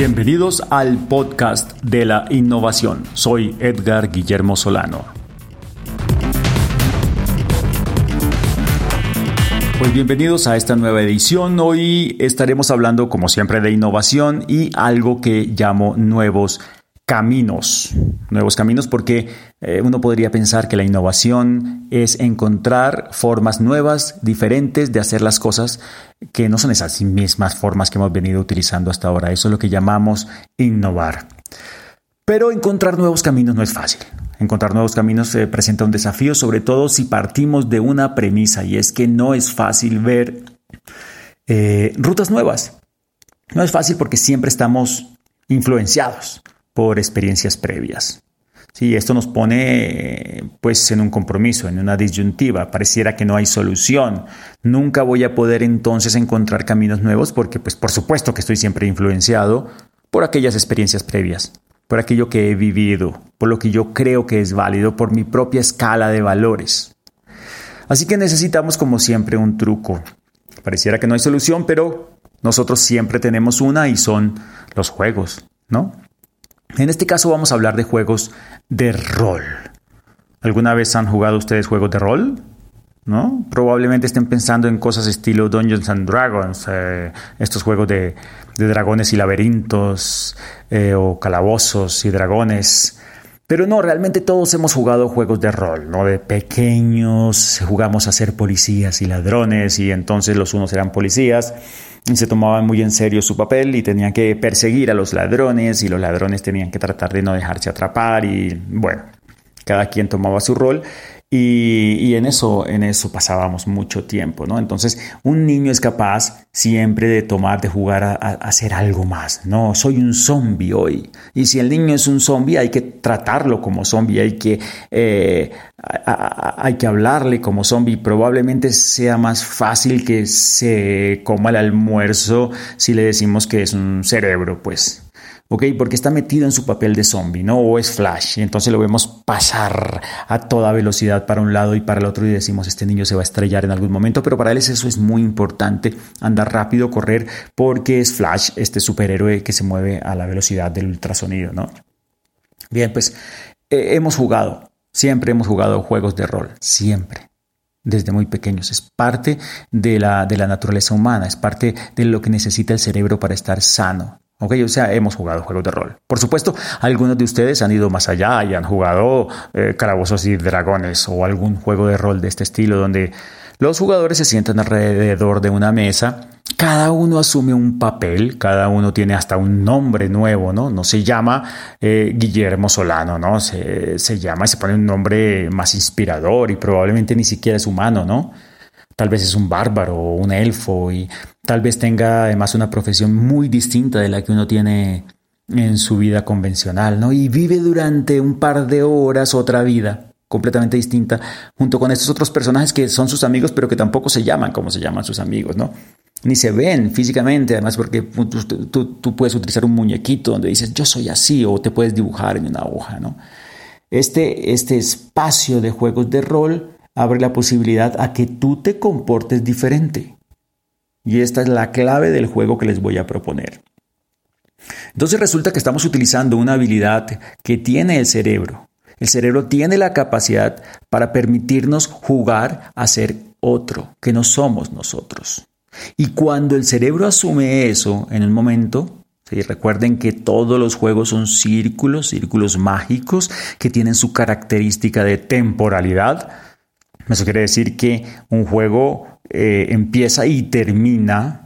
Bienvenidos al podcast de la innovación. Soy Edgar Guillermo Solano. Pues bienvenidos a esta nueva edición. Hoy estaremos hablando, como siempre, de innovación y algo que llamo nuevos caminos. Nuevos caminos porque uno podría pensar que la innovación es encontrar formas nuevas, diferentes de hacer las cosas que no son esas mismas formas que hemos venido utilizando hasta ahora. Eso es lo que llamamos innovar. Pero encontrar nuevos caminos no es fácil. Encontrar nuevos caminos presenta un desafío, sobre todo si partimos de una premisa, y es que no es fácil ver rutas nuevas. No es fácil porque siempre estamos influenciados por experiencias previas. Sí, esto nos pone pues en un compromiso, en una disyuntiva. Pareciera que no hay solución. Nunca voy a poder entonces encontrar caminos nuevos porque pues por supuesto que estoy siempre influenciado por aquellas experiencias previas, por aquello que he vivido, por lo que yo creo que es válido, por mi propia escala de valores. Así que necesitamos, como siempre, un truco. Pareciera que no hay solución, pero nosotros siempre tenemos una y son los juegos, ¿no? En este caso vamos a hablar de juegos de rol. ¿Alguna vez han jugado ustedes juegos de rol? ¿No? Probablemente estén pensando en cosas estilo Dungeons and Dragons, estos juegos de dragones y laberintos, o calabozos y dragones. Pero no, realmente todos hemos jugado juegos de rol, ¿no? De pequeños jugamos a ser policías y ladrones, y entonces los unos eran policías y se tomaban muy en serio su papel y tenían que perseguir a los ladrones, y los ladrones tenían que tratar de no dejarse atrapar, y bueno, cada quien tomaba su rol. Y en eso pasábamos mucho tiempo, ¿no? Entonces, un niño es capaz siempre de jugar a hacer algo más. No, soy un zombie hoy. Y si el niño es un zombie, hay que tratarlo como zombie, hay que hablarle como zombie. Probablemente sea más fácil que se coma el almuerzo si le decimos que es un cerebro, pues. ¿Ok? Porque está metido en su papel de zombie, ¿no? O es Flash, y entonces lo vemos pasar a toda velocidad para un lado y para el otro y decimos, este niño se va a estrellar en algún momento, pero para él eso es muy importante, andar rápido, correr, porque es Flash, este superhéroe que se mueve a la velocidad del ultrasonido, ¿no? Bien, pues siempre hemos jugado juegos de rol, siempre. Desde muy pequeños. Es parte de la naturaleza humana, es parte de lo que necesita el cerebro para estar sano. Ok, o sea, hemos jugado juegos de rol. Por supuesto, algunos de ustedes han ido más allá y han jugado calabozos y dragones o algún juego de rol de este estilo donde los jugadores se sientan alrededor de una mesa. Cada uno asume un papel, cada uno tiene hasta un nombre nuevo, ¿no? No se llama Guillermo Solano, ¿no? Se pone un nombre más inspirador y probablemente ni siquiera es humano, ¿no? Tal vez es un bárbaro o un elfo y tal vez tenga además una profesión muy distinta de la que uno tiene en su vida convencional, ¿no? Y vive durante un par de horas otra vida completamente distinta junto con estos otros personajes que son sus amigos, pero que tampoco se llaman como se llaman sus amigos, ¿no? Ni se ven físicamente, además, porque tú puedes utilizar un muñequito donde dices yo soy así, o te puedes dibujar en una hoja, ¿no? Este espacio de juegos de rol abre la posibilidad a que tú te comportes diferente. Y esta es la clave del juego que les voy a proponer. Entonces resulta que estamos utilizando una habilidad que tiene el cerebro. El cerebro tiene la capacidad para permitirnos jugar a ser otro, que no somos nosotros. Y cuando el cerebro asume eso en un momento, ¿sí? Recuerden que todos los juegos son círculos mágicos que tienen su característica de temporalidad. Eso quiere decir que un juego empieza y termina,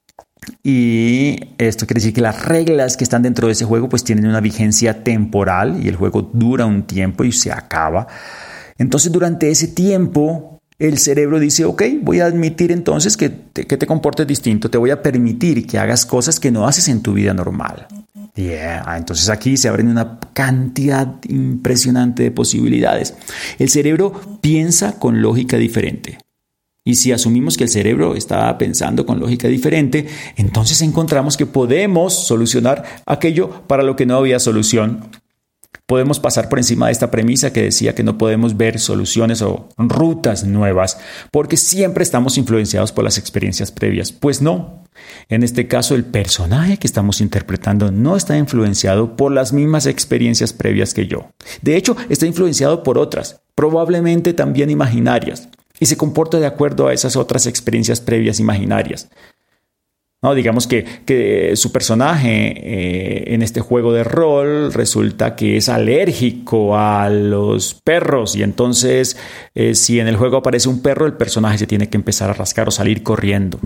y esto quiere decir que las reglas que están dentro de ese juego pues tienen una vigencia temporal y el juego dura un tiempo y se acaba. Entonces durante ese tiempo el cerebro dice, ok, voy a admitir entonces que te comportes distinto, te voy a permitir que hagas cosas que no haces en tu vida normal. Entonces aquí se abren una cantidad impresionante de posibilidades. El cerebro piensa con lógica diferente. Y si asumimos que el cerebro está pensando con lógica diferente, entonces encontramos que podemos solucionar aquello para lo que no había solución. Podemos pasar por encima de esta premisa que decía que no podemos ver soluciones o rutas nuevas porque siempre estamos influenciados por las experiencias previas. Pues no. En este caso, el personaje que estamos interpretando no está influenciado por las mismas experiencias previas que yo. De hecho, está influenciado por otras, probablemente también imaginarias, y se comporta de acuerdo a esas otras experiencias previas imaginarias. No, digamos que su personaje en este juego de rol resulta que es alérgico a los perros y entonces si en el juego aparece un perro, el personaje se tiene que empezar a rascar o salir corriendo.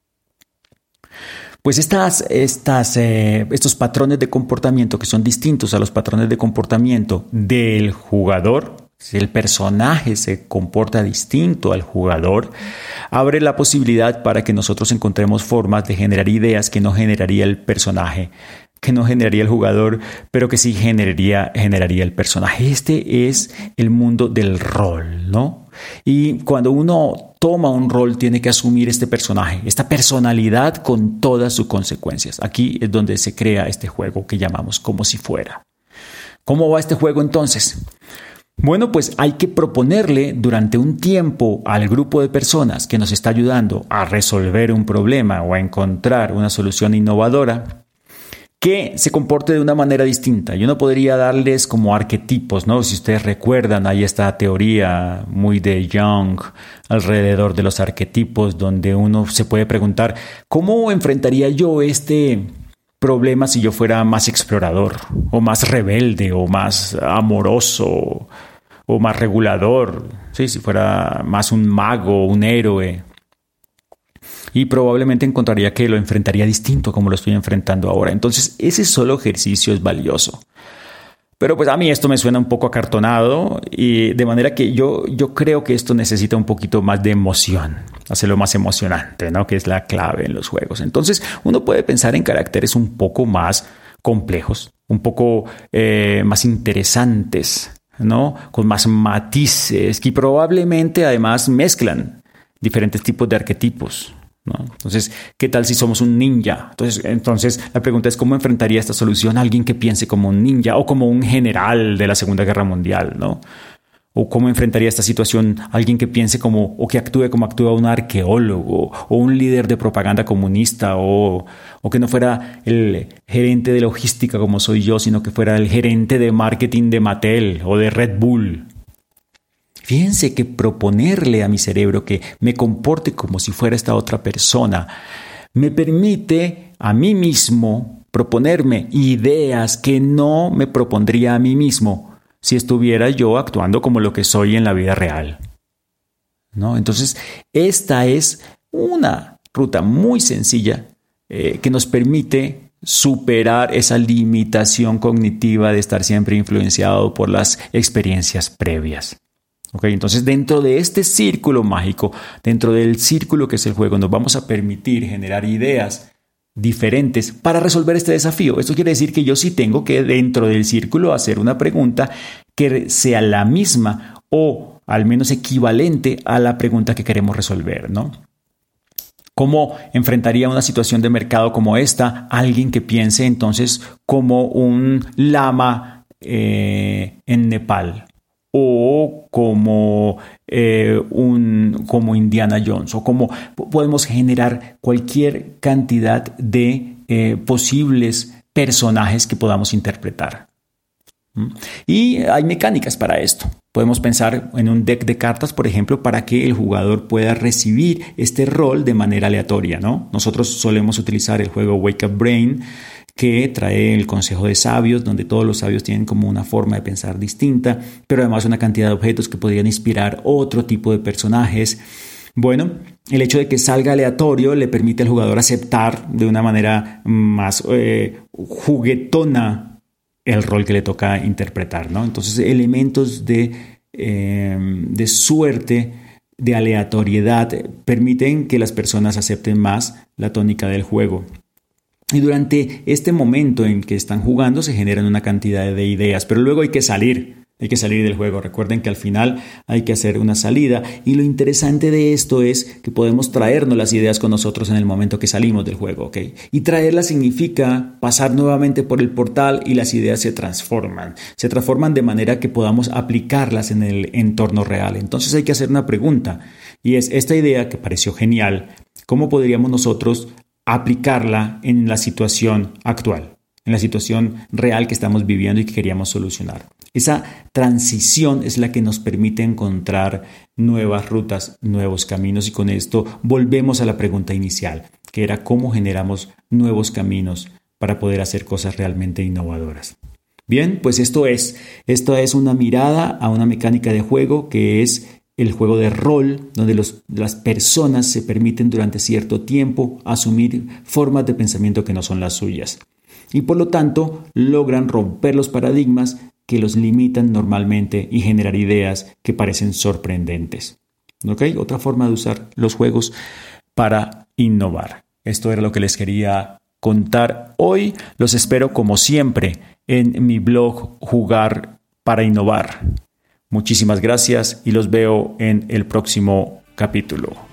Pues estos patrones de comportamiento que son distintos a los patrones de comportamiento del jugador, si el personaje se comporta distinto al jugador, abre la posibilidad para que nosotros encontremos formas de generar ideas que no generaría el personaje, que no generaría el jugador, pero que sí generaría el personaje. Este es el mundo del rol, ¿no? Y cuando uno toma un rol, tiene que asumir este personaje, esta personalidad con todas sus consecuencias. Aquí es donde se crea este juego que llamamos Como si fuera. ¿Cómo va este juego entonces? Bueno, pues hay que proponerle durante un tiempo al grupo de personas que nos está ayudando a resolver un problema o a encontrar una solución innovadora que se comporte de una manera distinta. Yo no podría darles como arquetipos, ¿no? Si ustedes recuerdan, hay esta teoría muy de Jung alrededor de los arquetipos, donde uno se puede preguntar, ¿cómo enfrentaría yo este problema si yo fuera más explorador, o más rebelde, o más amoroso, o más regulador? ¿Sí? Si fuera más un mago, un héroe. Y probablemente encontraría que lo enfrentaría distinto como lo estoy enfrentando ahora. Entonces, ese solo ejercicio es valioso. Pero pues a mí esto me suena un poco acartonado y de manera que yo creo que esto necesita un poquito más de emoción, hacerlo más emocionante, ¿no? Que es la clave en los juegos. Entonces, uno puede pensar en caracteres un poco más complejos, un poco más interesantes, ¿no? Con más matices que probablemente además mezclan diferentes tipos de arquetipos, ¿no? Entonces, ¿qué tal si somos un ninja? Entonces, la pregunta es ¿cómo enfrentaría esta solución a alguien que piense como un ninja o como un general de la Segunda Guerra Mundial, ¿no? ¿O cómo enfrentaría esta situación a alguien que piense como o que actúe como actúa un arqueólogo o un líder de propaganda comunista o que no fuera el gerente de logística como soy yo, sino que fuera el gerente de marketing de Mattel o de Red Bull? Fíjense que proponerle a mi cerebro que me comporte como si fuera esta otra persona me permite a mí mismo proponerme ideas que no me propondría a mí mismo si estuviera yo actuando como lo que soy en la vida real, ¿no? Entonces, esta es una ruta muy sencilla que nos permite superar esa limitación cognitiva de estar siempre influenciado por las experiencias previas. Okay, entonces dentro de este círculo mágico, dentro del círculo que es el juego, nos vamos a permitir generar ideas diferentes para resolver este desafío. Esto quiere decir que yo sí tengo que dentro del círculo hacer una pregunta que sea la misma o al menos equivalente a la pregunta que queremos resolver, ¿no? ¿Cómo enfrentaría una situación de mercado como esta alguien que piense entonces como un lama en Nepal? O como Indiana Jones, o como podemos generar cualquier cantidad de posibles personajes que podamos interpretar. Y hay mecánicas para esto. Podemos pensar en un deck de cartas, por ejemplo, para que el jugador pueda recibir este rol de manera aleatoria, ¿no? Nosotros solemos utilizar el juego Wake Up Brain, que trae el consejo de sabios, donde todos los sabios tienen como una forma de pensar distinta, pero además una cantidad de objetos que podrían inspirar otro tipo de personajes. Bueno, el hecho de que salga aleatorio le permite al jugador aceptar de una manera más juguetona el rol que le toca interpretar, ¿no? Entonces, elementos de suerte, de aleatoriedad, permiten que las personas acepten más la tónica del juego. Y durante este momento en que están jugando se generan una cantidad de ideas, pero luego hay que salir Hay que salir del juego. Recuerden que al final hay que hacer una salida. Y lo interesante de esto es que podemos traernos las ideas con nosotros en el momento que salimos del juego, ¿ok? Y traerlas significa pasar nuevamente por el portal y las ideas se transforman. Se transforman de manera que podamos aplicarlas en el entorno real. Entonces hay que hacer una pregunta. Y es esta idea que pareció genial. ¿Cómo podríamos nosotros aplicarla en la situación actual? En la situación real que estamos viviendo y que queríamos solucionar. Esa transición es la que nos permite encontrar nuevas rutas, nuevos caminos y con esto volvemos a la pregunta inicial, que era cómo generamos nuevos caminos para poder hacer cosas realmente innovadoras. Bien, pues esto es una mirada a una mecánica de juego que es el juego de rol, donde las personas se permiten durante cierto tiempo asumir formas de pensamiento que no son las suyas. Y por lo tanto logran romper los paradigmas que los limitan normalmente y generar ideas que parecen sorprendentes. ¿Ok? Otra forma de usar los juegos para innovar. Esto era lo que les quería contar hoy. Los espero como siempre en mi blog Jugar para Innovar. Muchísimas gracias y los veo en el próximo capítulo.